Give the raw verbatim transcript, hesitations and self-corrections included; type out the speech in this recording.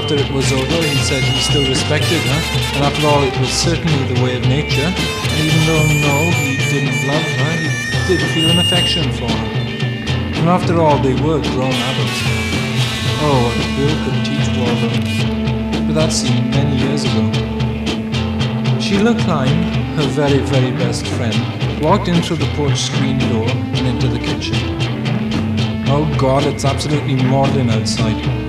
after it was over, he said he still respected her, and after all, it was certainly the way of nature, and even though, no, he didn't love her, he did feel an affection for her. And after all, they were grown adults. Oh, what Bill could teach Waldo. But that seemed many years ago. Sheila Klein, her very, very best friend, walked in through the porch screen door and into the kitchen. Oh God, it's absolutely maudlin outside.